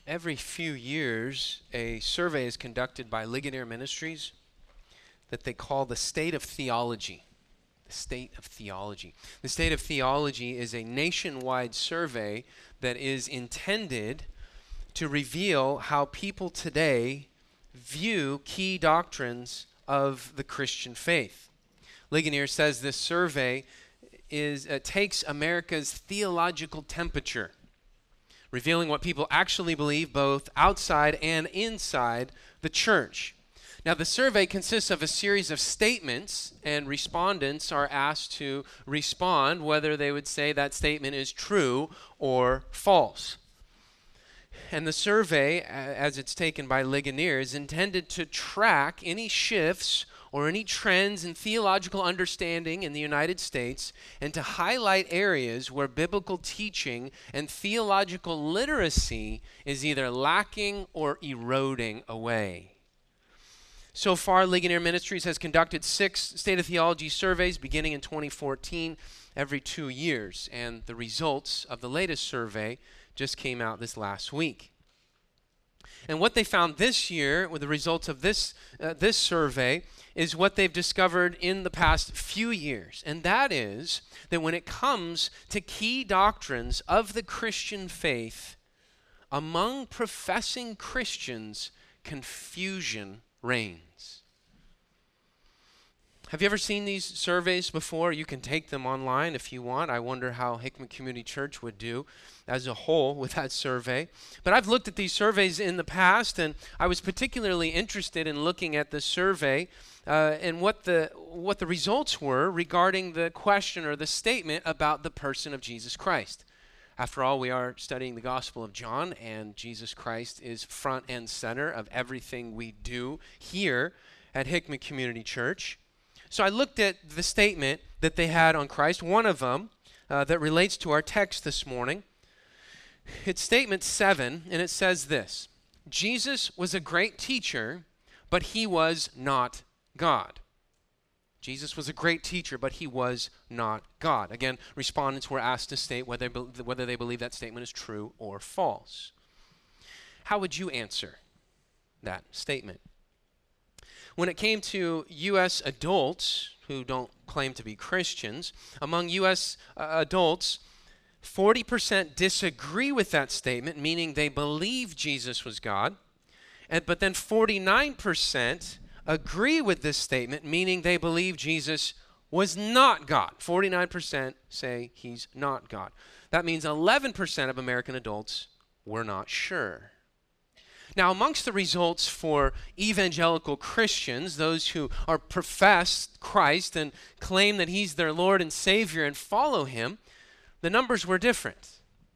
Every few years, a survey is conducted by Ligonier Ministries that they call the State of Theology. The State of Theology. The State of Theology is a nationwide survey that is intended to reveal how people today view key doctrines of the Christian faith. Ligonier says this survey takes America's theological temperature, revealing what people actually believe both outside and inside the church. Now, the survey consists of a series of statements, and respondents are asked to respond whether they would say that statement is true or false. And the survey, as it's taken by Ligonier, is intended to track any shifts or any trends in theological understanding in the United States and to highlight areas where biblical teaching and theological literacy is either lacking or eroding away. So far, Ligonier Ministries has conducted 6 State of Theology surveys beginning in 2014 every 2 years, and the results of the latest survey just came out this last week. And what they found this year with the results of this survey is what they've discovered in the past few years, and that is that when it comes to key doctrines of the Christian faith, among professing Christians, confusion reigns. Have you ever seen these surveys before? You can take them online if you want. I wonder how Hickman Community Church would do as a whole with that survey. But I've looked at these surveys in the past, and I was particularly interested in looking at the survey and what the results were regarding the question or the statement about the person of Jesus Christ. After all, we are studying the Gospel of John, and Jesus Christ is front and center of everything we do here at Hickman Community Church. So I looked at the statement that they had on Christ, one of them that relates to our text this morning. It's statement 7, and it says this: Jesus was a great teacher, but he was not God. Jesus was a great teacher, but he was not God. Again, respondents were asked to state whether they believe that statement is true or false. How would you answer that statement? When it came to U.S. adults who don't claim to be Christians, among U.S. adults, 40% disagree with that statement, meaning they believe Jesus was God, but then 49% agree with this statement, meaning they believe Jesus was not God. 49% say he's not God. That means 11% of American adults were not sure. Now, amongst the results for evangelical Christians, those who are profess Christ and claim that he's their Lord and Savior and follow him, the numbers were different.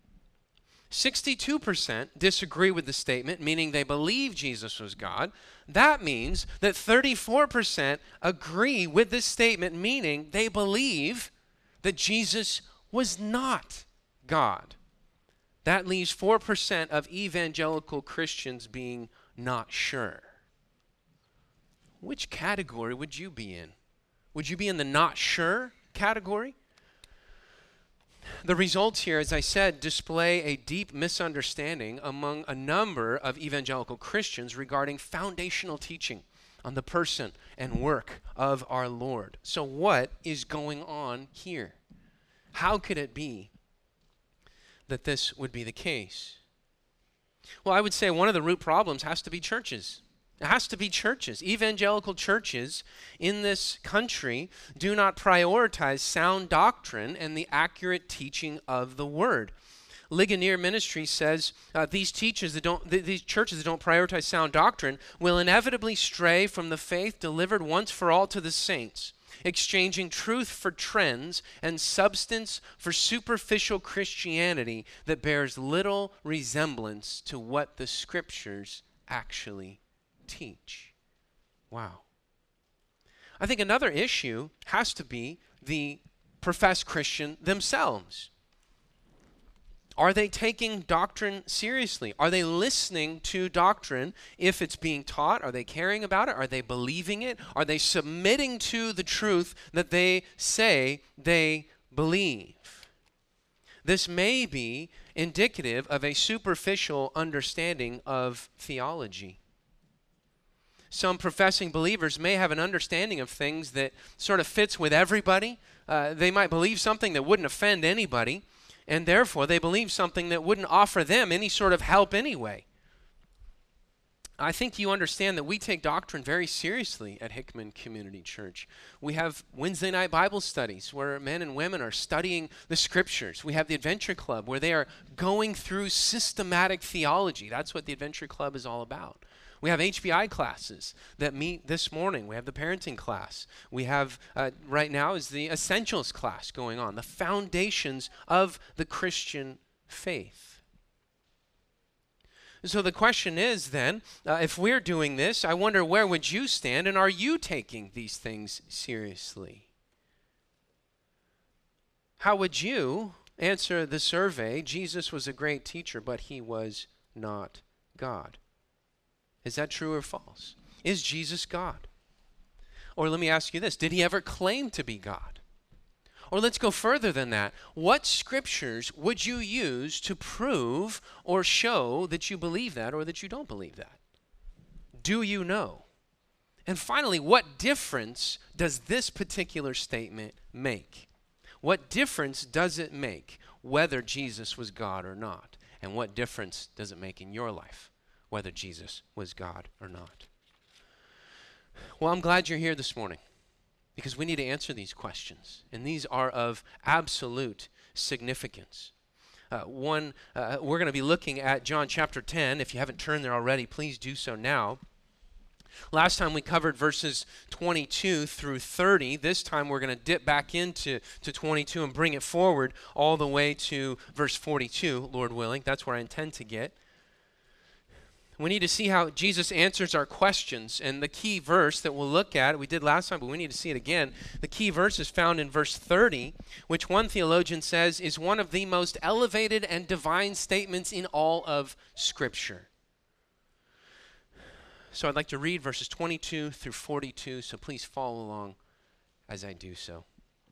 62% disagree with the statement, meaning they believe Jesus was God. That means that 34% agree with this statement, meaning they believe that Jesus was not God. That leaves 4% of evangelical Christians being not sure. Which category would you be in? Would you be in the not sure category? The results here, as I said, display a deep misunderstanding among a number of evangelical Christians regarding foundational teaching on the person and work of our Lord. So what is going on here? How could it be that this would be the case? Well, I would say one of the root problems has to be churches. It has to be churches. Evangelical churches in this country do not prioritize sound doctrine and the accurate teaching of the Word. Ligonier Ministry says these churches that don't prioritize sound doctrine will inevitably stray from the faith delivered once for all to the saints, exchanging truth for trends and substance for superficial Christianity that bears little resemblance to what the Scriptures actually teach. Wow. I think another issue has to be the professed Christian themselves. Are they taking doctrine seriously? Are they listening to doctrine if it's being taught? Are they caring about it? Are they believing it? Are they submitting to the truth that they say they believe? this may be indicative of a superficial understanding of theology. Some professing believers may have an understanding of things that sort of fits with everybody. They might believe something that wouldn't offend anybody, and therefore they believe something that wouldn't offer them any sort of help anyway. I think you understand that we take doctrine very seriously at Hickman Community Church. We have Wednesday night Bible studies where men and women are studying the scriptures. We have the Adventure Club where they are going through systematic theology. That's what the Adventure Club is all about. We have HBI classes that meet this morning. We have the parenting class. We have, right now is the essentials class going on, the foundations of the Christian faith. So the question is then, if we're doing this, I wonder where would you stand, and are you taking these things seriously? How would you answer the survey, Jesus was a great teacher, but he was not God? Is that true or false? Is Jesus God? Or let me ask you this, did he ever claim to be God? Or let's go further than that. What scriptures would you use to prove or show that you believe that or that you don't believe that? Do you know? And finally, what difference does this particular statement make? What difference does it make whether Jesus was God or not? And what difference does it make in your life whether Jesus was God or not? Well, I'm glad you're here this morning, because we need to answer these questions, and these are of absolute significance. We're going to be looking at John chapter 10. If you haven't turned there already, please do so now. Last time we covered verses 22 through 30. This time we're going to dip back into 22 and bring it forward all the way to verse 42, Lord willing. That's where I intend to get. We need to see how Jesus answers our questions, and the key verse that we'll look at, we did last time, but we need to see it again. The key verse is found in verse 30, which one theologian says is one of the most elevated and divine statements in all of Scripture. So I'd like to read verses 22 through 42, so please follow along as I do so.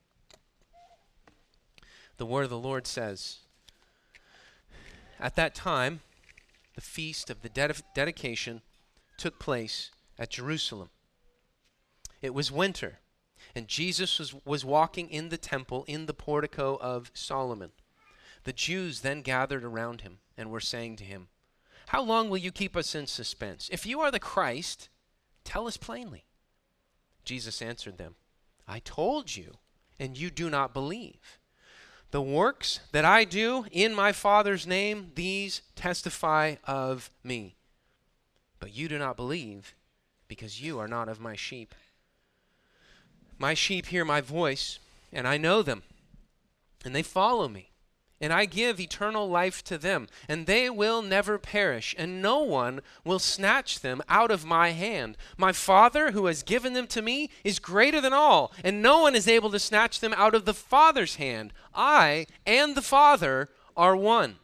The word of the Lord says, "At that time, the feast of the dedication took place at Jerusalem. It was winter, and Jesus was walking in the temple in the portico of Solomon. The Jews then gathered around him and were saying to him, 'How long will you keep us in suspense? If you are the Christ, tell us plainly.' Jesus answered them, 'I told you, and you do not believe. The works that I do in my Father's name, these testify of me. But you do not believe, because you are not of my sheep. My sheep hear my voice, and I know them, and they follow me. And I give eternal life to them, and they will never perish, and no one will snatch them out of my hand. My Father, who has given them to me, is greater than all, and no one is able to snatch them out of the Father's hand. I and the Father are one.'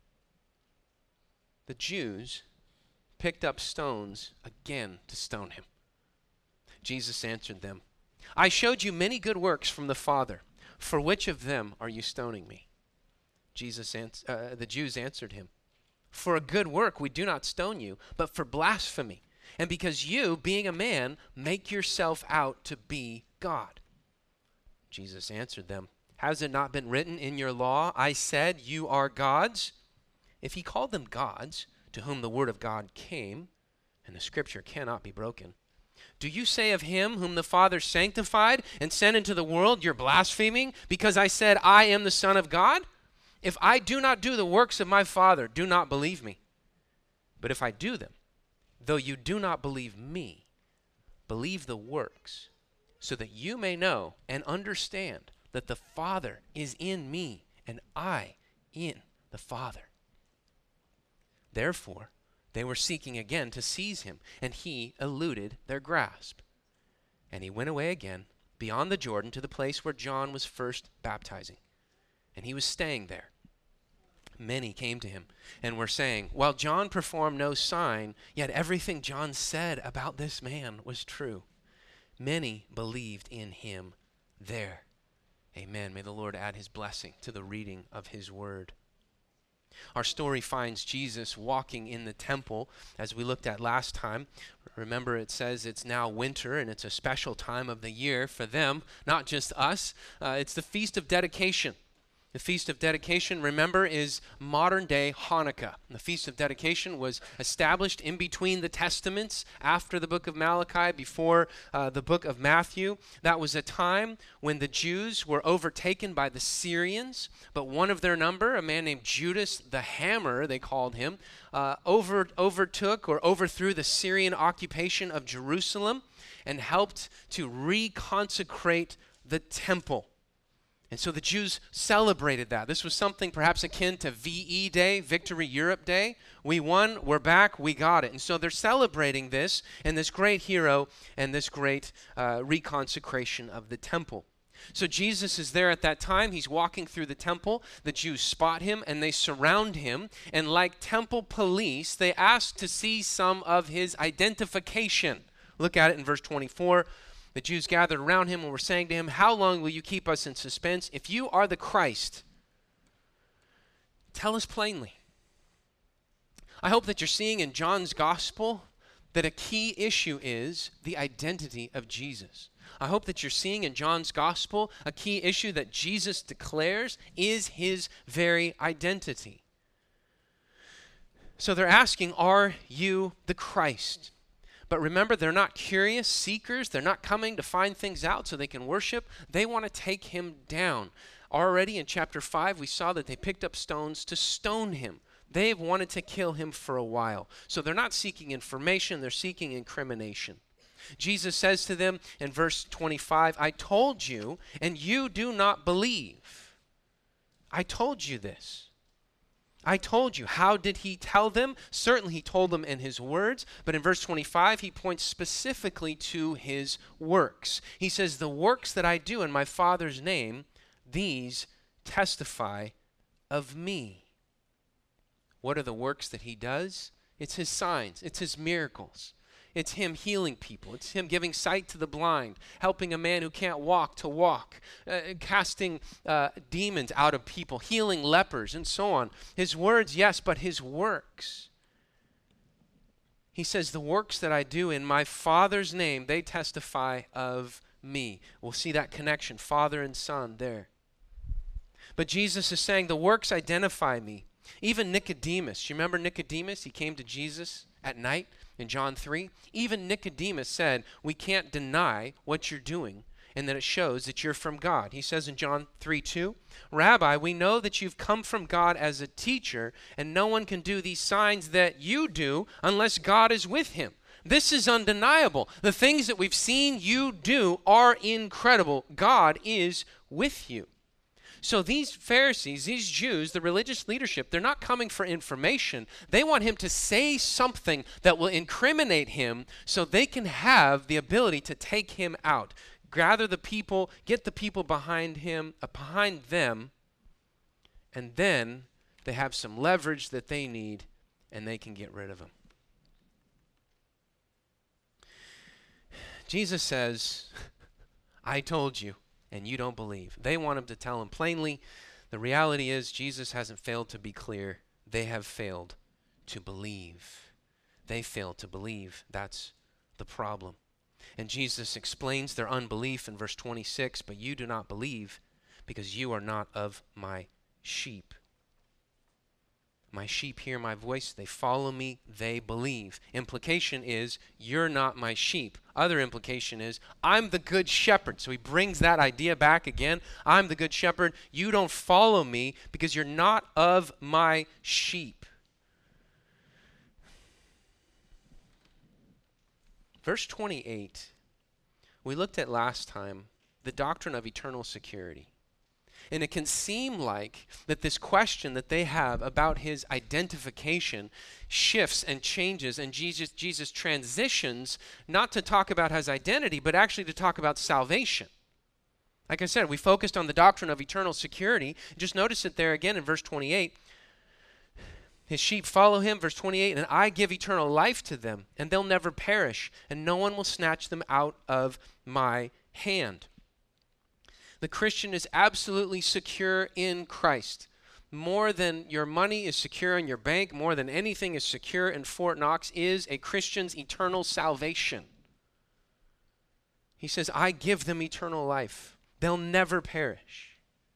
The Jews picked up stones again to stone him. Jesus answered them, 'I showed you many good works from the Father. For which of them are you stoning me?' The Jews answered him, 'For a good work we do not stone you, but for blasphemy, and because you, being a man, make yourself out to be God.' Jesus answered them, 'Has it not been written in your law, I said you are gods?' If he called them gods, to whom the word of God came, and the scripture cannot be broken, do you say of him whom the Father sanctified and sent into the world, you're blaspheming, because I said I am the Son of God? If I do not do the works of my Father, do not believe me. But if I do them, though you do not believe me, believe the works, so that you may know and understand that the Father is in me, and I in the Father.' Therefore, they were seeking again to seize him, and he eluded their grasp. And he went away again beyond the Jordan to the place where John was first baptizing. And he was staying there. Many came to him and were saying, 'While John performed no sign, yet everything John said about this man was true.' Many believed in him there. Amen. May the Lord add his blessing to the reading of his word. Our story finds Jesus walking in the temple, as we looked at last time. Remember, it says it's now winter, and it's a special time of the year for them, not just us. It's the Feast of Dedication. The Feast of Dedication, remember, is modern-day Hanukkah. The Feast of Dedication was established in between the Testaments, after the book of Malachi, before the book of Matthew. That was a time when the Jews were overtaken by the Syrians, but one of their number, a man named Judas the Hammer, they called him, overtook or overthrew the Syrian occupation of Jerusalem and helped to reconsecrate the temple. And so the Jews celebrated that. This was something perhaps akin to VE Day, Victory Europe Day. We won, we're back, we got it. And so they're celebrating this and this great hero and this great reconsecration of the temple. So Jesus is there at that time. He's walking through the temple. The Jews spot him and they surround him. And like temple police, they ask to see some of his identification. Look at it in verse 24. The Jews gathered around him and were saying to him, "How long will you keep us in suspense? If you are the Christ, tell us plainly." I hope that you're seeing in John's gospel that a key issue is the identity of Jesus. I hope that you're seeing in John's gospel a key issue that Jesus declares is his very identity. So they're asking, are you the Christ? But remember, they're not curious seekers. They're not coming to find things out so they can worship. They want to take him down. Already in chapter 5, we saw that they picked up stones to stone him. They've wanted to kill him for a while. So they're not seeking information. They're seeking incrimination. Jesus says to them in verse 25, "I told you, and you do not believe." I told you this. I told you. How did he tell them? Certainly he told them in his words, but in verse 25 he points specifically to his works. He says, "The works that I do in my Father's name, these testify of me." What are the works that he does? It's his signs. It's his miracles. It's him healing people. It's him giving sight to the blind, helping a man who can't walk to walk, casting demons out of people, healing lepers, and so on. His words, yes, but his works. He says, "The works that I do in my Father's name, they testify of me." We'll see that connection, Father and Son there. But Jesus is saying, the works identify me. Even Nicodemus, you remember Nicodemus? He came to Jesus at night. In John 3, even Nicodemus said, "We can't deny what you're doing and that it shows that you're from God." He says in John 3:2, "Rabbi, we know that you've come from God as a teacher, and no one can do these signs that you do unless God is with him." This is undeniable. The things that we've seen you do are incredible. God is with you. So these Pharisees, these Jews, the religious leadership, they're not coming for information. They want him to say something that will incriminate him so they can have the ability to take him out. Gather the people, get the people behind him, behind them, and then they have some leverage that they need and they can get rid of him. Jesus says, "I told you." And you don't believe. They want him to tell him plainly. The reality is Jesus hasn't failed to be clear. They have failed to believe. They failed to believe. That's the problem. And Jesus explains their unbelief in verse 26, "But you do not believe because you are not of my sheep. My sheep hear my voice, they follow me, they believe." Implication is, you're not my sheep. Other implication is, I'm the good shepherd. So he brings that idea back again. I'm the good shepherd. You don't follow me because you're not of my sheep. Verse 28, we looked at last time, the doctrine of eternal security. And it can seem like that this question that they have about his identification shifts and changes, and Jesus transitions not to talk about his identity, but actually to talk about salvation. Like I said, we focused on the doctrine of eternal security. Just notice it there again in verse 28. His sheep follow him, verse 28, "And I give eternal life to them, and they'll never perish, and no one will snatch them out of my hand." The Christian is absolutely secure in Christ. More than your money is secure in your bank, more than anything is secure in Fort Knox, is a Christian's eternal salvation. He says, I give them eternal life. They'll never perish.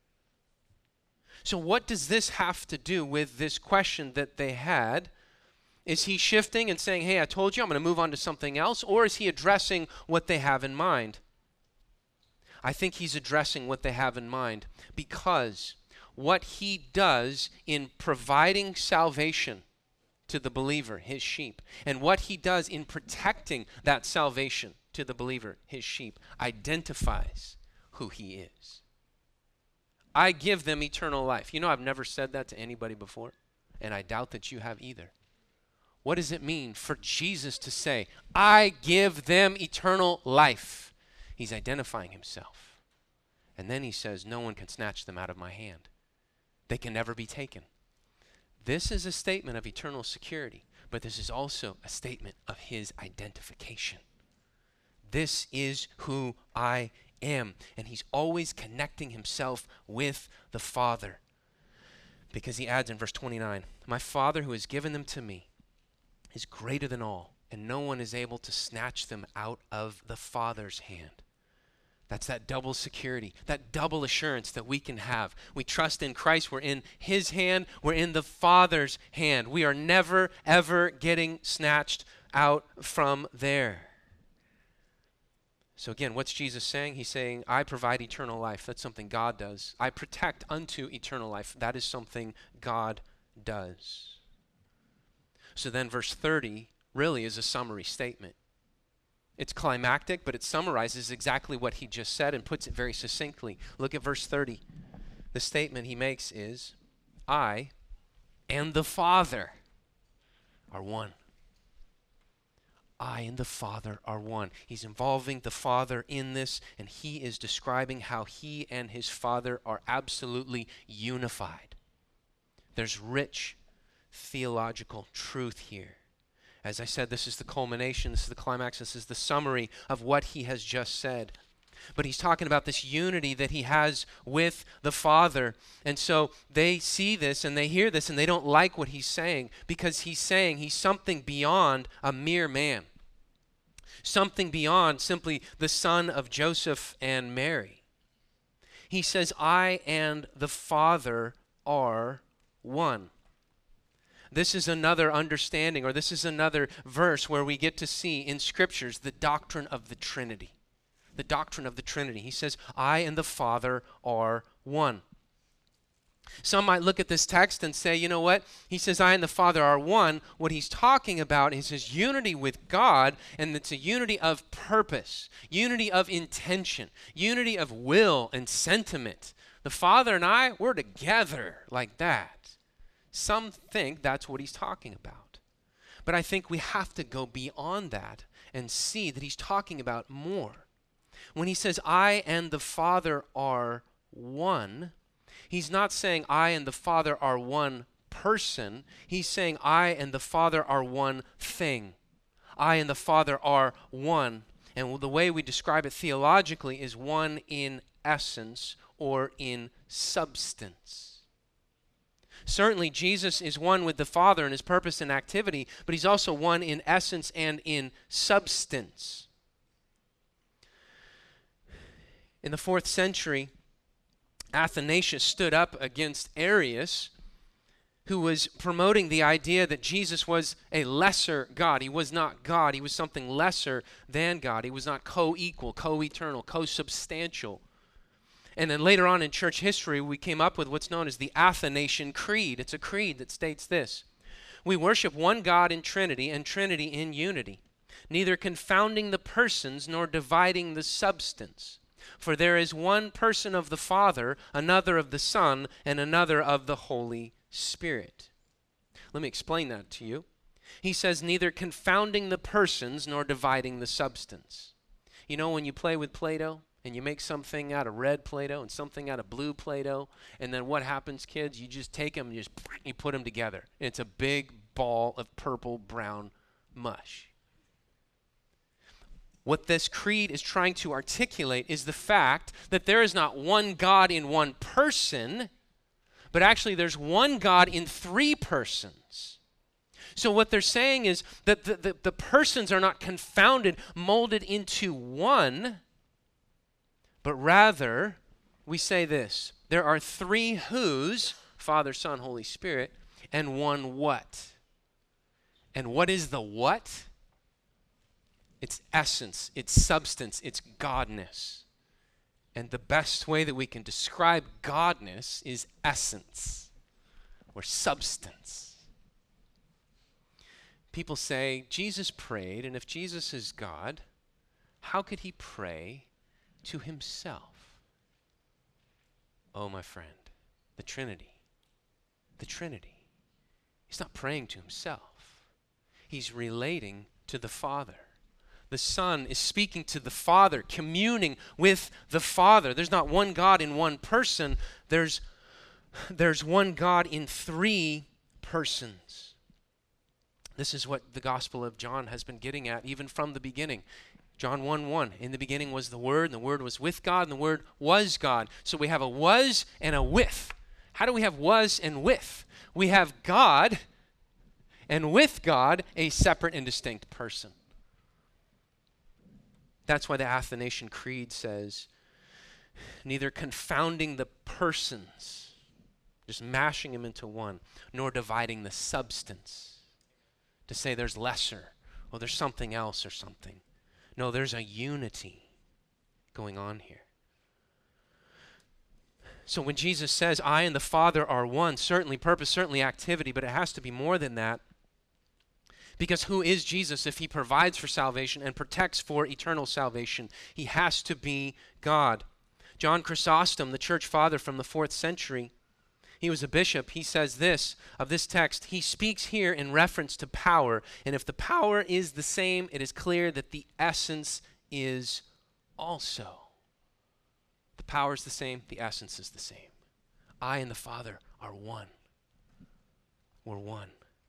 So what does this have to do with this question that they had? Is he shifting and saying, hey, I told you I'm going to move on to something else? Or is he addressing what they have in mind? I think he's addressing what they have in mind, because what he does in providing salvation to the believer, his sheep, and what he does in protecting that salvation to the believer, his sheep, identifies who he is. I give them eternal life. You know, I've never said that to anybody before, and I doubt that you have either. What does it mean for Jesus to say, I give them eternal life? He's identifying himself. And then he says, no one can snatch them out of my hand. They can never be taken. This is a statement of eternal security, but this is also a statement of his identification. This is who I am. And he's always connecting himself with the Father. Because he adds in verse 29, my Father who has given them to me is greater than all, and no one is able to snatch them out of the Father's hand. That's that double security, that double assurance that we can have. We trust in Christ. We're in his hand. We're in the Father's hand. We are never, ever getting snatched out from there. So again, what's Jesus saying? He's saying, I provide eternal life. That's something God does. I protect unto eternal life. That is something God does. So then verse 30 really is a summary statement. It's climactic, but it summarizes exactly what he just said and puts it very succinctly. Look at verse 30. The statement he makes is, I and the Father are one. I and the Father are one. He's involving the Father in this, and he is describing how he and his Father are absolutely unified. There's rich theological truth here. As I said, this is the culmination, this is the climax, this is the summary of what he has just said. But he's talking about this unity that he has with the Father. And so they see this and they hear this and they don't like what he's saying, because he's saying he's something beyond a mere man. Something beyond simply the son of Joseph and Mary. He says, I and the Father are one. This is another understanding, or this is another verse where we get to see in scriptures the doctrine of the Trinity. The doctrine of the Trinity. He says, I and the Father are one. Some might look at this text and say, you know what? He says, I and the Father are one. What he's talking about is his unity with God, and it's a unity of purpose, unity of intention, unity of will and sentiment. The Father and I, we're together like that. Some think that's what he's talking about. But I think we have to go beyond that and see that he's talking about more. When he says, I and the Father are one, he's not saying I and the Father are one person. He's saying I and the Father are one thing. I and the Father are one. And the way we describe it theologically is one in essence or in substance. Certainly, Jesus is one with the Father in his purpose and activity, but he's also one in essence and in substance. In the 4th century, Athanasius stood up against Arius, who was promoting the idea that Jesus was a lesser God. He was not God. He was something lesser than God. He was not co-equal, co-eternal, co-substantial. And then later on in church history, we came up with what's known as the Athanasian Creed. It's a creed that states this: we worship one God in Trinity and Trinity in unity, neither confounding the persons nor dividing the substance. For there is one person of the Father, another of the Son, and another of the Holy Spirit. Let me explain that to you. He says neither confounding the persons nor dividing the substance. You know, when you play with Play-Doh, and you make something out of red Play-Doh and something out of blue Play-Doh, and then what happens, kids? You just take them and you put them together. And it's a big ball of purple-brown mush. What this creed is trying to articulate is the fact that there is not one God in one person, but actually there's one God in three persons. So what they're saying is that the persons are not confounded, molded into one, but rather we say this: there are three who's, Father, Son, Holy Spirit, and one what. And what is the what? It's essence, it's substance, it's godness. And the best way that we can describe godness is essence or substance. People say, Jesus prayed, and if Jesus is God, how could he pray to himself? Oh, my friend, the Trinity. The Trinity. He's not praying to himself. He's relating to the Father. The Son is speaking to the Father, communing with the Father. There's not one God in one person. There's one God in three persons. This is what the Gospel of John has been getting at even from the beginning. John 1:1, in the beginning was the Word, and the Word was with God, and the Word was God. So we have a was and a with. How do we have was and with? We have God, and with God, a separate and distinct person. That's why the Athanasian Creed says, neither confounding the persons, just mashing them into one, nor dividing the substance, to say there's lesser, or there's something else or something. No, there's a unity going on here. So when Jesus says, I and the Father are one, certainly purpose, certainly activity, but it has to be more than that. Because who is Jesus if he provides for salvation and protects for eternal salvation? He has to be God. John Chrysostom, the church father from the 4th century, he was a bishop. He says this of this text: he speaks here in reference to power. And if the power is the same, it is clear that the essence is also. The power is the same, the essence is the same. I and the Father are one. We're one.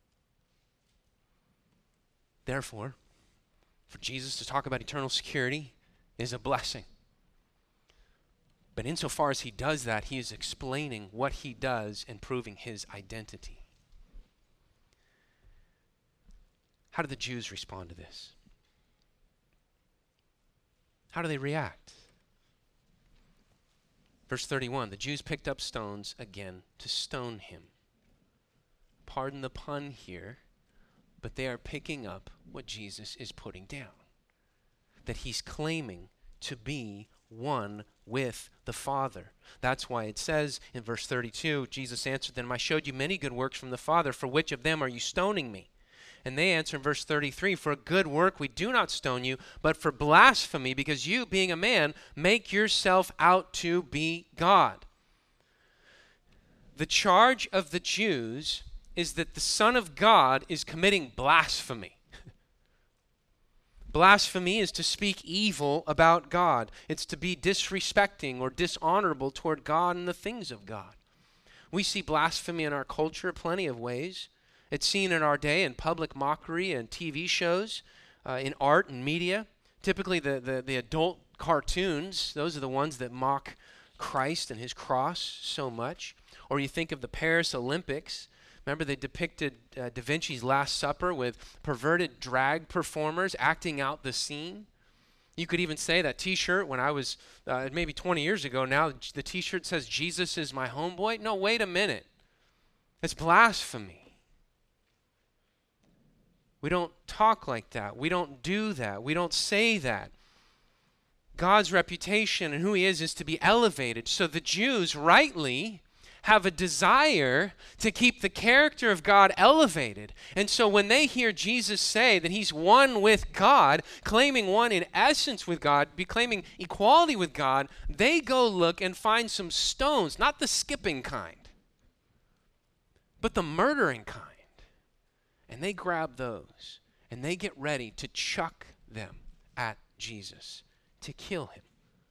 Therefore, for Jesus to talk about eternal security is a blessing. But insofar as he does that, he is explaining what he does and proving his identity. How do the Jews respond to this? How do they react? Verse 31, the Jews picked up stones again to stone him. Pardon the pun here, but they are picking up what Jesus is putting down. That he's claiming to be one with the Father. That's why it says in verse 32, Jesus answered them, I showed you many good works from the Father. For which of them are you stoning me? And they answer in verse 33, for a good work we do not stone you, but for blasphemy, because you, being a man, make yourself out to be God. The charge of the Jews is that the Son of God is committing blasphemy. Blasphemy is to speak evil about God. It's to be disrespecting or dishonorable toward God and the things of God. We see blasphemy in our culture plenty of ways. It's seen in our day in public mockery and TV shows, in art and media. Typically the adult cartoons, those are the ones that mock Christ and his cross so much. Or you think of the Paris Olympics. Remember, they depicted Da Vinci's Last Supper with perverted drag performers acting out the scene. You could even say that T-shirt, when I was maybe 20 years ago, now the T-shirt says, Jesus is my homeboy. No, wait a minute. It's blasphemy. We don't talk like that. We don't do that. We don't say that. God's reputation and who he is to be elevated. So the Jews rightly have a desire to keep the character of God elevated. And so when they hear Jesus say that he's one with God, claiming one in essence with God, claiming equality with God, they go look and find some stones, not the skipping kind, but the murdering kind. And they grab those and they get ready to chuck them at Jesus, to kill him.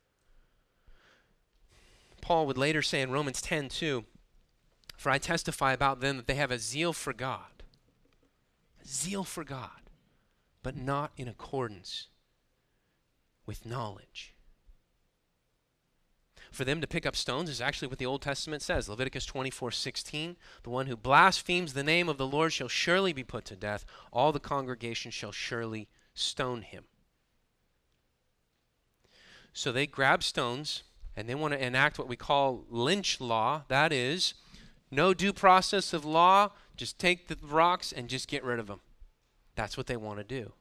Paul would later say in Romans 10:2, for I testify about them that they have a zeal for God, but not in accordance with knowledge. For them to pick up stones is actually what the Old Testament says. Leviticus 24:16, the one who blasphemes the name of the Lord shall surely be put to death. All the congregation shall surely stone him. So they grab stones and they want to enact what we call lynch law. That is, no due process of law, just take the rocks and just get rid of them. That's what they want to do.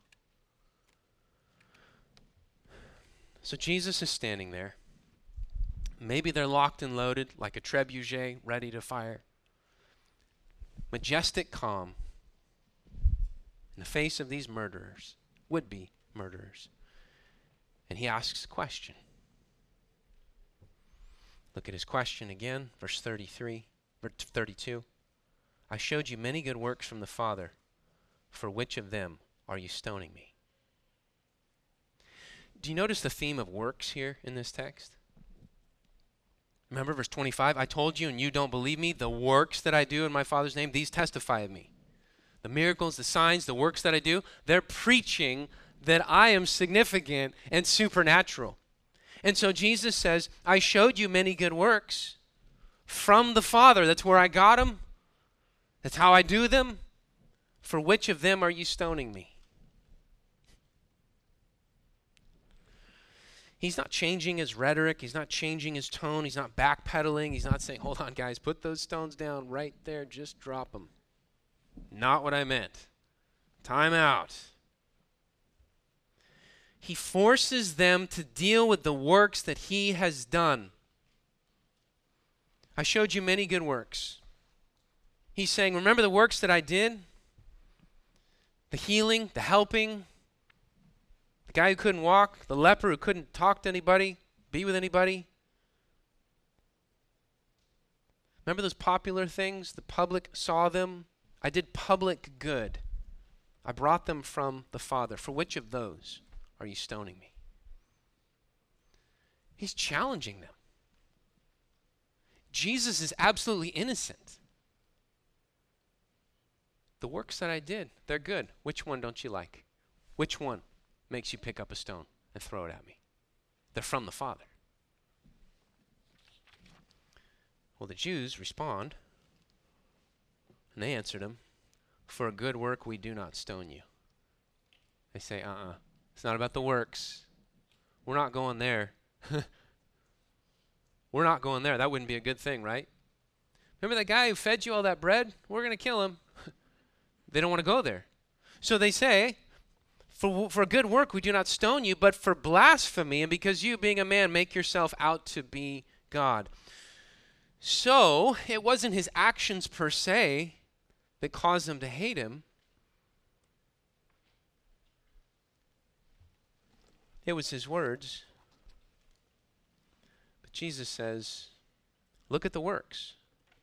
So Jesus is standing there. Maybe they're locked and loaded like a trebuchet ready to fire. Majestic calm in the face of these murderers, would-be murderers. And he asks a question. Look at his question again, verse 32. I showed you many good works from the Father. For which of them are you stoning me? Do you notice the theme of works here in this text? Remember verse 25, I told you and you don't believe me. The works that I do in my Father's name, these testify of me. The miracles, the signs, the works that I do, they're preaching that I am significant and supernatural. And so Jesus says, I showed you many good works from the Father. That's where I got them. That's how I do them. For which of them are you stoning me? He's not changing his rhetoric. He's not changing his tone. He's not backpedaling. He's not saying, hold on, guys, put those stones down right there. Just drop them. Not what I meant. Time out. He forces them to deal with the works that he has done. I showed you many good works. He's saying, remember the works that I did? The healing, the helping, the guy who couldn't walk, the leper who couldn't talk to anybody, be with anybody. Remember those popular things? The public saw them. I did public good. I brought them from the Father. For which of those are you stoning me? He's challenging them. Jesus is absolutely innocent. The works that I did, they're good. Which one don't you like? Which one makes you pick up a stone and throw it at me? They're from the Father. Well, the Jews respond, and they answered him, for a good work we do not stone you. They say, it's not about the works. We're not going there. We're not going there. That wouldn't be a good thing, right? Remember that guy who fed you all that bread? We're going to kill him. They don't want to go there. So they say, for a good work we do not stone you, but for blasphemy, and because you, being a man, make yourself out to be God. So it wasn't his actions per se that caused them to hate him. It was his words. But Jesus says, look at the works.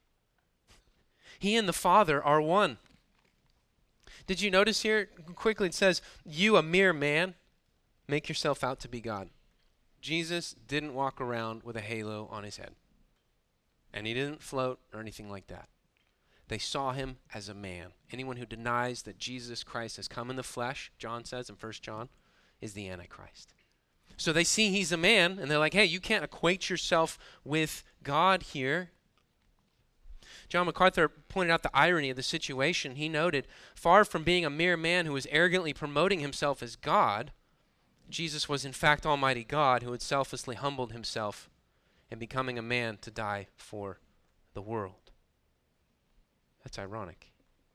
He and the Father are one. Did you notice here, quickly it says, you a mere man, make yourself out to be God. Jesus didn't walk around with a halo on his head. And he didn't float or anything like that. They saw him as a man. Anyone who denies that Jesus Christ has come in the flesh, John says in 1 John, is the Antichrist. So they see he's a man, and they're like, hey, you can't equate yourself with God here. John MacArthur pointed out the irony of the situation. He noted, far from being a mere man who was arrogantly promoting himself as God, Jesus was in fact Almighty God who had selflessly humbled himself in becoming a man to die for the world. That's ironic.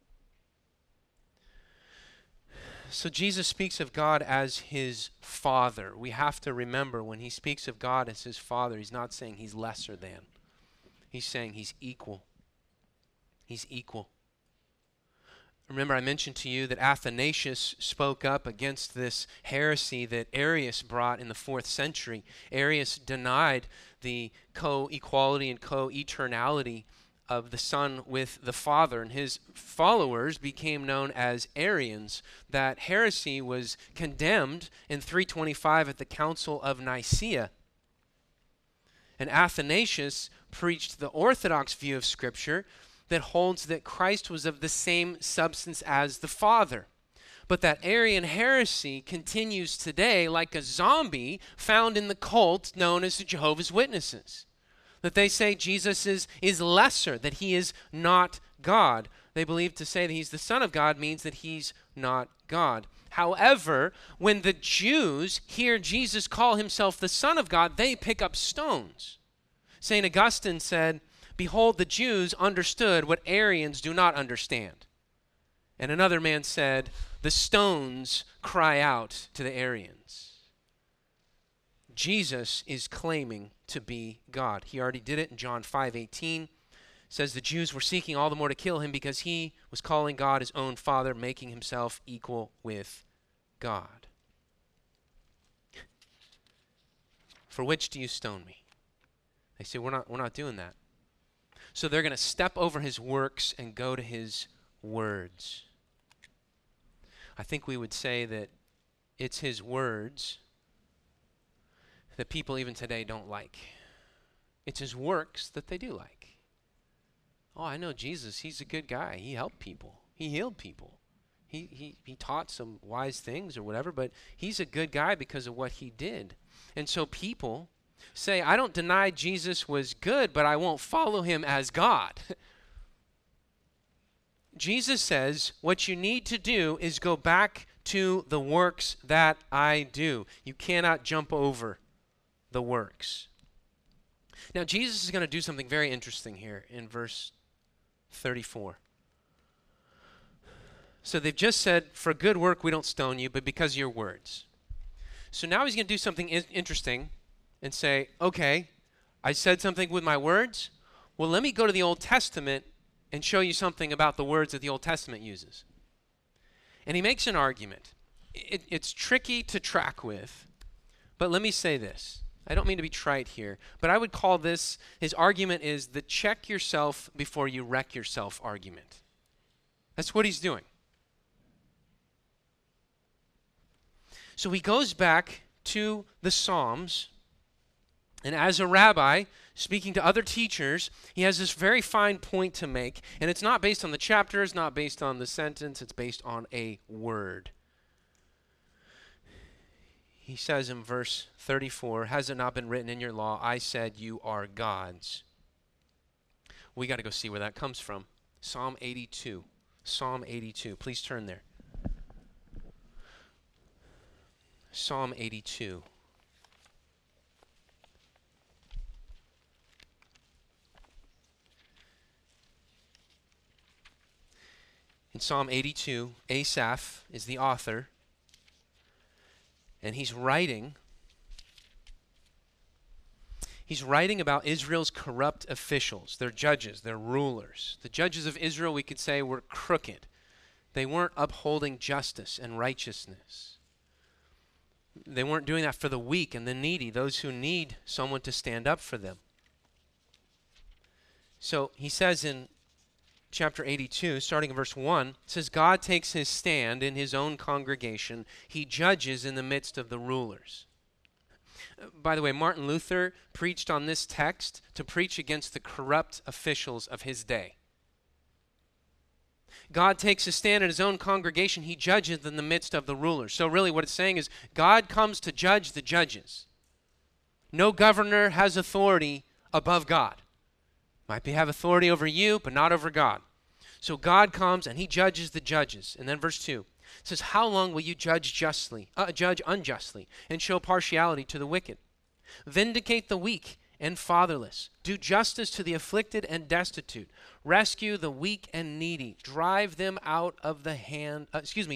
So Jesus speaks of God as his Father. We have to remember when he speaks of God as his Father, he's not saying he's lesser than. He's saying he's equal. He's equal. Remember I mentioned to you that Athanasius spoke up against this heresy that Arius brought in the 4th century. Arius denied the co-equality and co-eternality of the Son with the Father, and his followers became known as Arians. That heresy was condemned in 325 at the Council of Nicaea. And Athanasius preached the Orthodox view of Scripture that holds that Christ was of the same substance as the Father. But that Arian heresy continues today like a zombie found in the cult known as the Jehovah's Witnesses. That they say Jesus is lesser, that he is not God. They believe to say that he's the Son of God means that he's not God. However, when the Jews hear Jesus call himself the Son of God, they pick up stones. St. Augustine said, "Behold, the Jews understood what Arians do not understand." And another man said, "The stones cry out to the Arians." Jesus is claiming to be God. He already did it in John 5:18. Says the Jews were seeking all the more to kill him because he was calling God his own Father, making himself equal with God. "For which do you stone me?" They say, we're not doing that. So they're going to step over his works and go to his words. I think we would say that it's his words that people even today don't like. It's his works that they do like. Oh, I know Jesus. He's a good guy. He helped people. He healed people. He taught some wise things or whatever, but he's a good guy because of what he did. And so people say, I don't deny Jesus was good, but I won't follow him as God. Jesus says, what you need to do is go back to the works that I do. You cannot jump over the works. Now, Jesus is going to do something very interesting here in verse 34. So they've just said, for good work we don't stone you, but because of your words. So now he's going to do something interesting and say, okay, I said something with my words. Well, let me go to the Old Testament and show you something about the words that the Old Testament uses. And he makes an argument. It's tricky to track with, but let me say this. I don't mean to be trite here, but I would call this, his argument is the check yourself before you wreck yourself argument. That's what he's doing. So he goes back to the Psalms, and as a rabbi, speaking to other teachers, he has this very fine point to make, and it's not based on the chapter, it's not based on the sentence, it's based on a word. He says in verse 34, has it not been written in your law, I said you are gods? We got to go see where that comes from. Psalm 82. Psalm 82. Please turn there. Psalm 82. In Psalm 82, Asaph is the author, and he's writing about Israel's corrupt officials, their judges, their rulers. The judges of Israel, we could say, were crooked. They weren't upholding justice and righteousness. They weren't doing that for the weak and the needy, those who need someone to stand up for them. So he says in chapter 82, starting in verse 1, it says, God takes his stand in his own congregation. He judges in the midst of the rulers. By the way, Martin Luther preached on this text to preach against the corrupt officials of his day. God takes his stand in his own congregation. He judges in the midst of the rulers. So really what it's saying is God comes to judge the judges. No governor has authority above God. Might have authority over you, but not over God. So God comes and he judges the judges. And then verse 2 says, how long will you judge unjustly and show partiality to the wicked? Vindicate the weak and fatherless. Do justice to the afflicted and destitute. Rescue the weak and needy. Deliver them out of the hand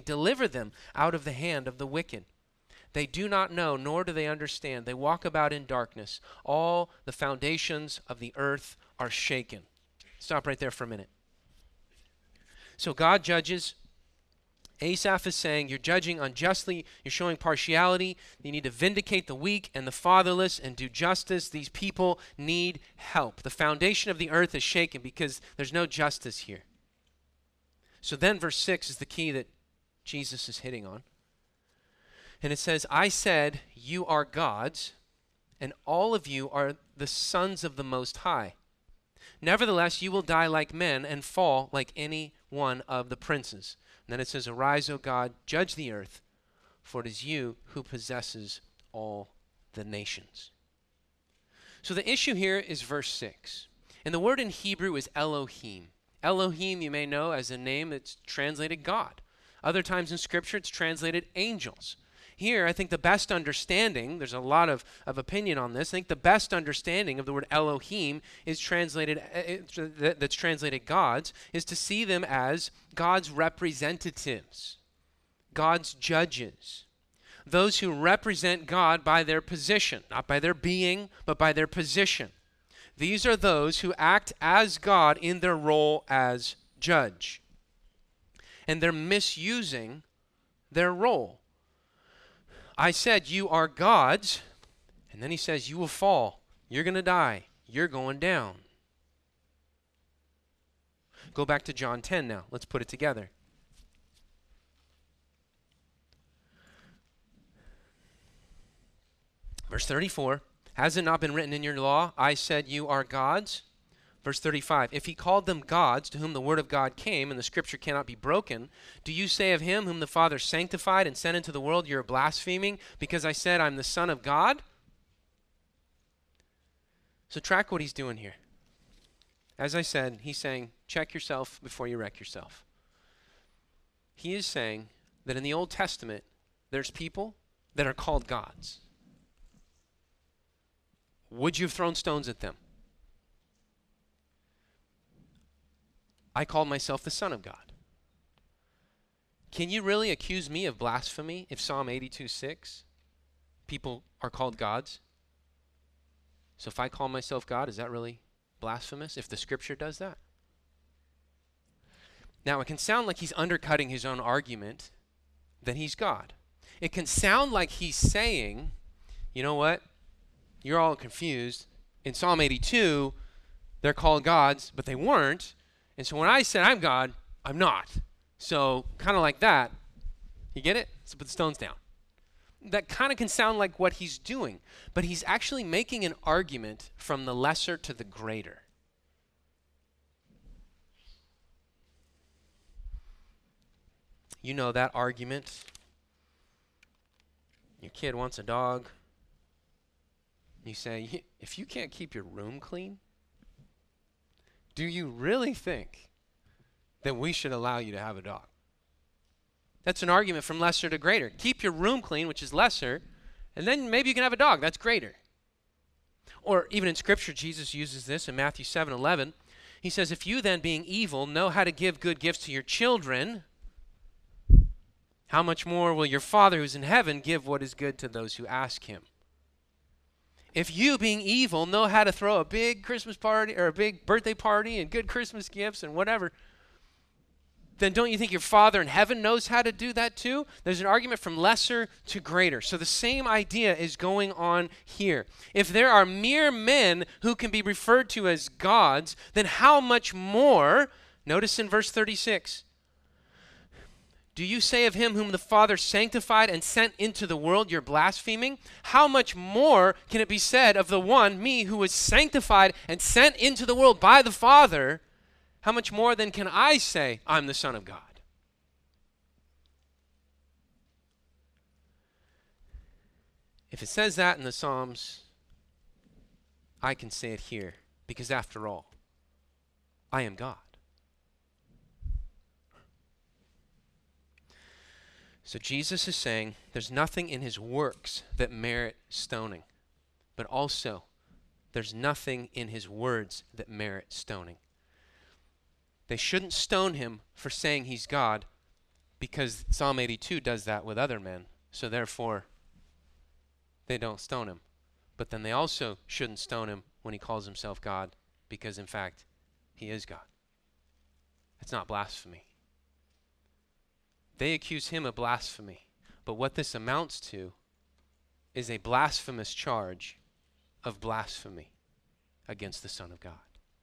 of the wicked. They do not know, nor do they understand. They walk about in darkness. All the foundations of the earth are shaken. Stop right there for a minute. So God judges. Asaph is saying you're judging unjustly, you're showing partiality, you need to vindicate the weak and the fatherless and do justice. These people need help. The foundation of the earth is shaken because there's no justice here. So then verse 6 is the key that Jesus is hitting on. And it says, I said, you are gods, and all of you are the sons of the Most High. Nevertheless, you will die like men and fall like any one of the princes. And then it says, arise, O God, judge the earth, for it is you who possesses all the nations. So the issue here is verse 6. And the word in Hebrew is Elohim. Elohim, you may know as a name that's translated God. Other times in Scripture, it's translated angels. Here, I think the best understanding, there's a lot of opinion on this, I think the best understanding of the word Elohim is translated, that's translated gods, is to see them as God's representatives, God's judges, those who represent God by their position, not by their being, but by their position. These are those who act as God in their role as judge. And they're misusing their role. I said, you are gods, and then he says, you will fall. You're going to die. You're going down. Go back to John 10 now. Let's put it together. Verse 34, has it not been written in your law, I said you are gods? Verse 35, if he called them gods to whom the word of God came and the scripture cannot be broken, do you say of him whom the Father sanctified and sent into the world, you're blaspheming because I said I'm the Son of God? So track what he's doing here. As I said, he's saying, check yourself before you wreck yourself. He is saying that in the Old Testament, there's people that are called gods. Would you have thrown stones at them? I called myself the Son of God. Can you really accuse me of blasphemy if Psalm 82:6, people are called gods? So if I call myself God, is that really blasphemous if the scripture does that? Now, it can sound like he's undercutting his own argument that he's God. It can sound like he's saying, you know what? You're all confused. In Psalm 82, they're called gods, but they weren't. And so when I said I'm God, I'm not. So kind of like that. You get it? So put the stones down. That kind of can sound like what he's doing, but he's actually making an argument from the lesser to the greater. You know that argument. Your kid wants a dog. You say, if you can't keep your room clean, do you really think that we should allow you to have a dog? That's an argument from lesser to greater. Keep your room clean, which is lesser, and then maybe you can have a dog. That's greater. Or even in Scripture, Jesus uses this in Matthew 7:11. He says, if you then, being evil, know how to give good gifts to your children, how much more will your Father who's in heaven give what is good to those who ask him? If you, being evil, know how to throw a big Christmas party or a big birthday party and good Christmas gifts and whatever, then don't you think your Father in heaven knows how to do that too? There's an argument from lesser to greater. So the same idea is going on here. If there are mere men who can be referred to as gods, then how much more, notice in verse 36, do you say of him whom the Father sanctified and sent into the world, you're blaspheming? How much more can it be said of the one, me, who was sanctified and sent into the world by the Father? How much more then can I say I'm the Son of God? If it says that in the Psalms, I can say it here, because after all, I am God. So Jesus is saying there's nothing in his works that merit stoning, but also there's nothing in his words that merit stoning. They shouldn't stone him for saying he's God because Psalm 82 does that with other men, so therefore they don't stone him. But then they also shouldn't stone him when he calls himself God because, in fact, he is God. It's not blasphemy. They accuse him of blasphemy, but what this amounts to is a blasphemous charge of blasphemy against the Son of God.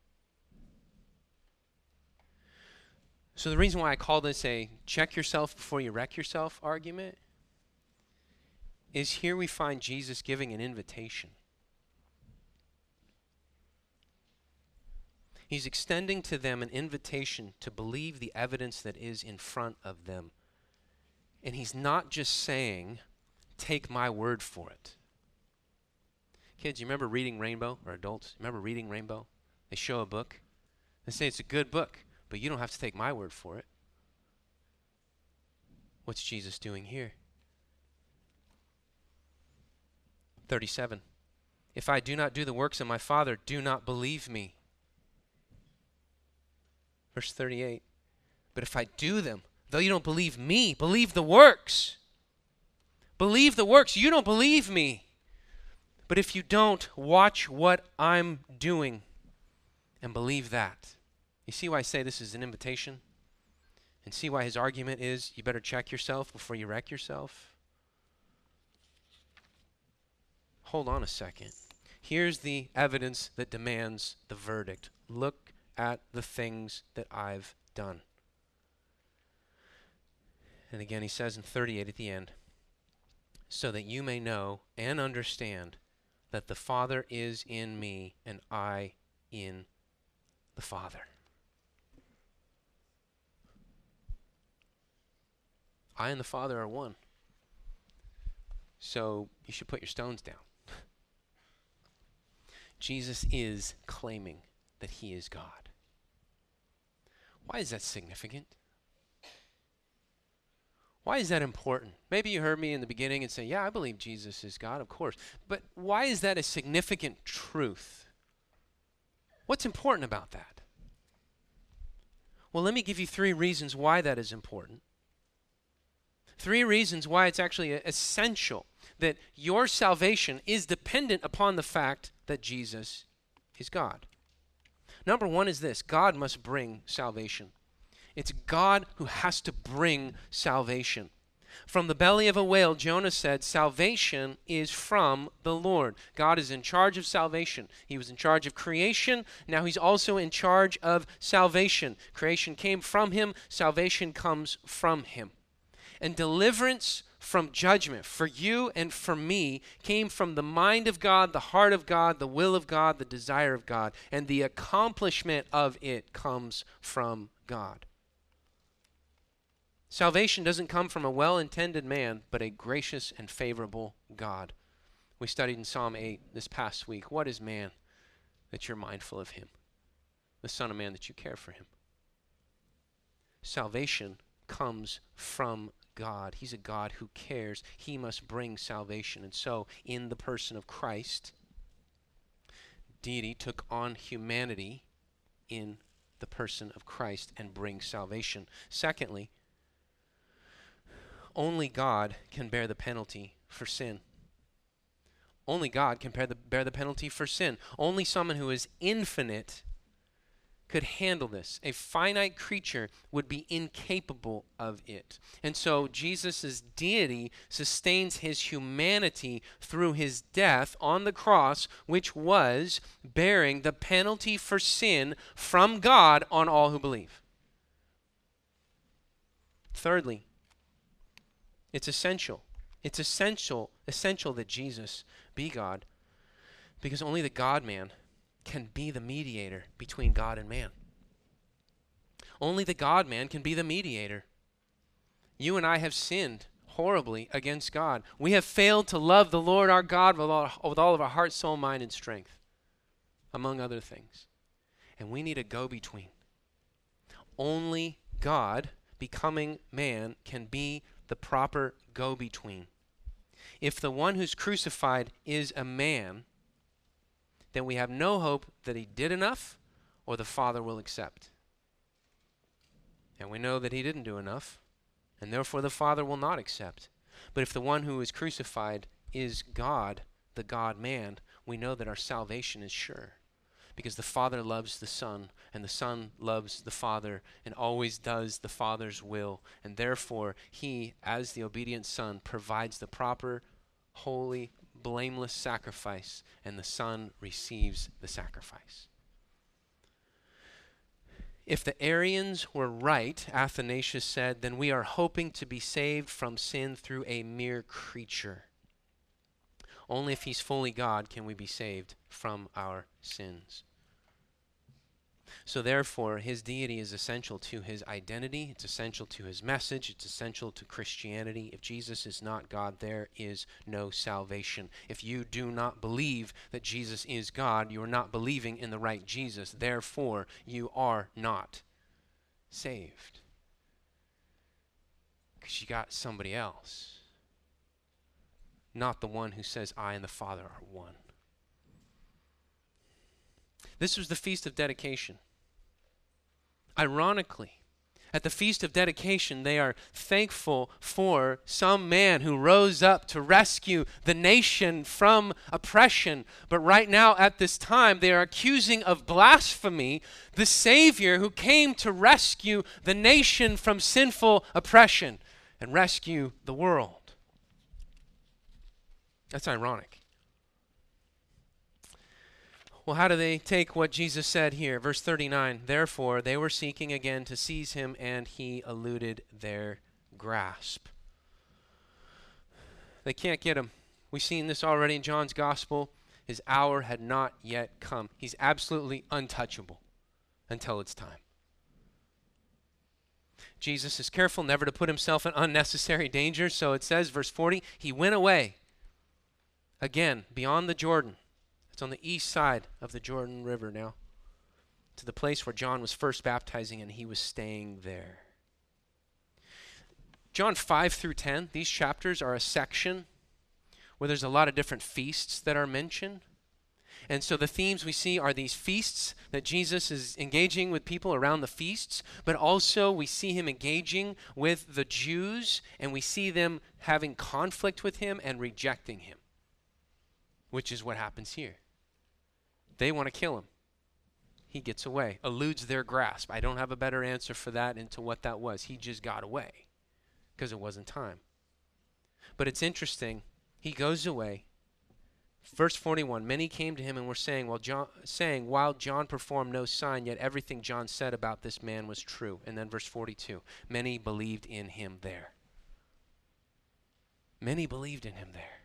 So the reason why I call this a check yourself before you wreck yourself argument is here we find Jesus giving an invitation. He's extending to them an invitation to believe the evidence that is in front of them. And he's not just saying, take my word for it. Kids, you remember reading Rainbow, or adults, remember reading Rainbow? They show a book. They say it's a good book, but you don't have to take my word for it. What's Jesus doing here? 37. If I do not do the works of my Father, do not believe me. Verse 38. But if I do them, though you don't believe me, believe the works. Believe the works. You don't believe me. But if you don't, watch what I'm doing and believe that. You see why I say this is an invitation? And see why his argument is you better check yourself before you wreck yourself? Hold on a second. Here's the evidence that demands the verdict. Look at the things that I've done. And again, he says in 38 at the end, so that you may know and understand that the Father is in me and I in the Father. I and the Father are one. So you should put your stones down. Jesus is claiming that he is God. Why is that significant? Why is that important? Maybe you heard me in the beginning and say, yeah, I believe Jesus is God, of course. But why is that a significant truth? What's important about that? Well, let me give you 3 reasons why that is important. 3 reasons why it's actually essential that your salvation is dependent upon the fact that Jesus is God. Number 1 is this: God must bring salvation. It's God who has to bring salvation. From the belly of a whale, Jonah said, salvation is from the Lord. God is in charge of salvation. He was in charge of creation. Now he's also in charge of salvation. Creation came from him. Salvation comes from him. And deliverance from judgment for you and for me came from the mind of God, the heart of God, the will of God, the desire of God. And the accomplishment of it comes from God. Salvation doesn't come from a well-intended man, but a gracious and favorable God. We studied in Psalm 8 this past week. What is man that you're mindful of him? The Son of Man that you care for him. Salvation comes from God. He's a God who cares. He must bring salvation. And so, in the person of Christ, deity took on humanity in the person of Christ and brings salvation. Secondly, only God can bear the penalty for sin. Only God can bear the penalty for sin. Only someone who is infinite could handle this. A finite creature would be incapable of it. And so Jesus' deity sustains his humanity through his death on the cross, which was bearing the penalty for sin from God on all who believe. Thirdly, it's essential. It's essential that Jesus be God, because only the God-man can be the mediator between God and man. Only the God-man can be the mediator. You and I have sinned horribly against God. We have failed to love the Lord our God with all of our heart, soul, mind, and strength, among other things. And we need a go-between. Only God, becoming man, can be the proper go-between. If the one who's crucified is a man, then we have no hope that he did enough or the Father will accept. And we know that he didn't do enough, and therefore the Father will not accept. But if the one who is crucified is God, the God-man, we know that our salvation is sure. Because the Father loves the Son, and the Son loves the Father, and always does the Father's will. And therefore, he, as the obedient Son, provides the proper, holy, blameless sacrifice, and the Son receives the sacrifice. If the Arians were right, Athanasius said, then we are hoping to be saved from sin through a mere creature. Only if he's fully God can we be saved from our sins. So therefore, his deity is essential to his identity. It's essential to his message. It's essential to Christianity. If Jesus is not God, there is no salvation. If you do not believe that Jesus is God, you are not believing in the right Jesus. Therefore, you are not saved. Because you got somebody else. Not the one who says, I and the Father are one. This was the Feast of Dedication. Ironically, at the Feast of Dedication, they are thankful for some man who rose up to rescue the nation from oppression. But right now, at this time, they are accusing of blasphemy the Savior who came to rescue the nation from sinful oppression and rescue the world. That's ironic. Well, how do they take what Jesus said here? Verse 39, therefore they were seeking again to seize him, and he eluded their grasp. They can't get him. We've seen this already in John's gospel. His hour had not yet come. He's absolutely untouchable until it's time. Jesus is careful never to put himself in unnecessary danger. So it says, verse 40, he went away again beyond the Jordan. It's on the east side of the Jordan River now, to the place where John was first baptizing, and he was staying there. John 5 through 10, these chapters are a section where there's a lot of different feasts that are mentioned. And so the themes we see are these feasts that Jesus is engaging with people around the feasts, but also we see him engaging with the Jews, and we see them having conflict with him and rejecting him, which is what happens here. They want to kill him. He gets away, eludes their grasp. I don't have a better answer for that into what that was. He just got away because it wasn't time. But it's interesting. He goes away. Verse 41, many came to him and were saying, while John performed no sign, yet everything John said about this man was true. And then verse 42, many believed in him there. Many believed in him there.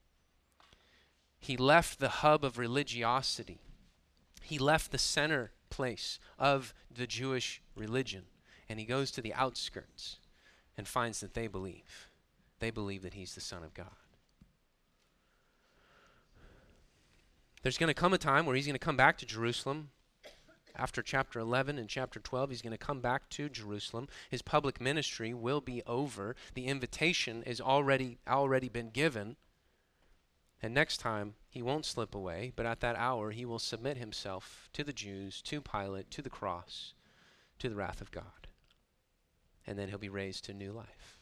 He left the hub of religiosity. He left the center place of the Jewish religion, and he goes to the outskirts and finds that they believe. They believe that he's the Son of God. There's going to come a time where he's going to come back to Jerusalem. After chapter 11 and chapter 12, he's going to come back to Jerusalem. His public ministry will be over. The invitation is already been given. And next time, he won't slip away, but at that hour, he will submit himself to the Jews, to Pilate, to the cross, to the wrath of God. And then he'll be raised to new life.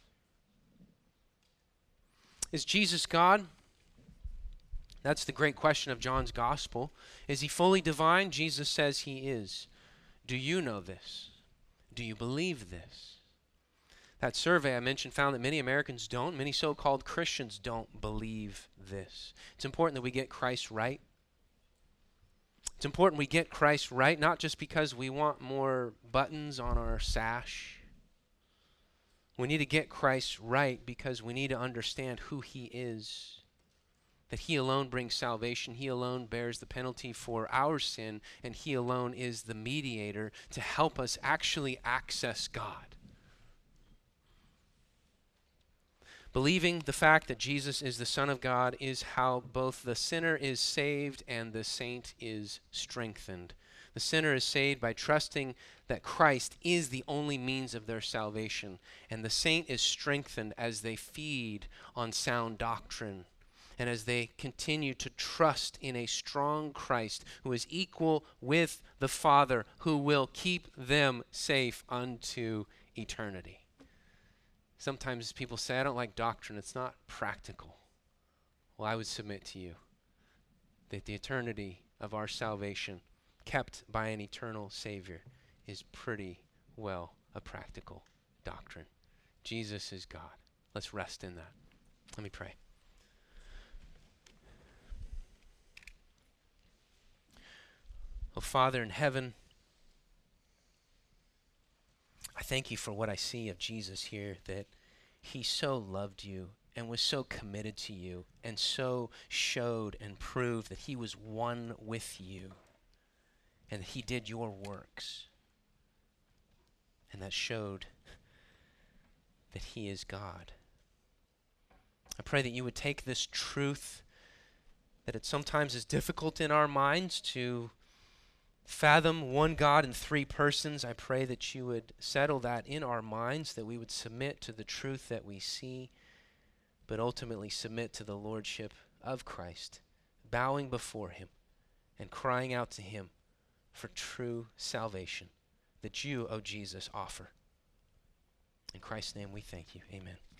Is Jesus God? That's the great question of John's gospel. Is he fully divine? Jesus says he is. Do you know this? Do you believe this? That survey I mentioned found that many Americans don't. Many so-called Christians don't believe this. It's important that we get Christ right. It's important we get Christ right, not just because we want more buttons on our sash. We need to get Christ right because we need to understand who he is. That he alone brings salvation. He alone bears the penalty for our sin, and he alone is the mediator to help us actually access God. Believing the fact that Jesus is the Son of God is how both the sinner is saved and the saint is strengthened. The sinner is saved by trusting that Christ is the only means of their salvation, and the saint is strengthened as they feed on sound doctrine and as they continue to trust in a strong Christ who is equal with the Father, who will keep them safe unto eternity. Sometimes people say, I don't like doctrine. It's not practical. Well, I would submit to you that the eternity of our salvation, kept by an eternal Savior, is pretty well a practical doctrine. Jesus is God. Let's rest in that. Let me pray. Oh, Father in heaven, I thank you for what I see of Jesus here, that he so loved you and was so committed to you and so showed and proved that he was one with you. and he did your works. And that showed that he is God. I pray that you would take this truth, that it sometimes is difficult in our minds to fathom one God in three persons. I pray that you would settle that in our minds, that we would submit to the truth that we see, but ultimately submit to the lordship of Christ, bowing before him and crying out to him for true salvation that you, O Jesus, offer. In Christ's name we thank you. Amen.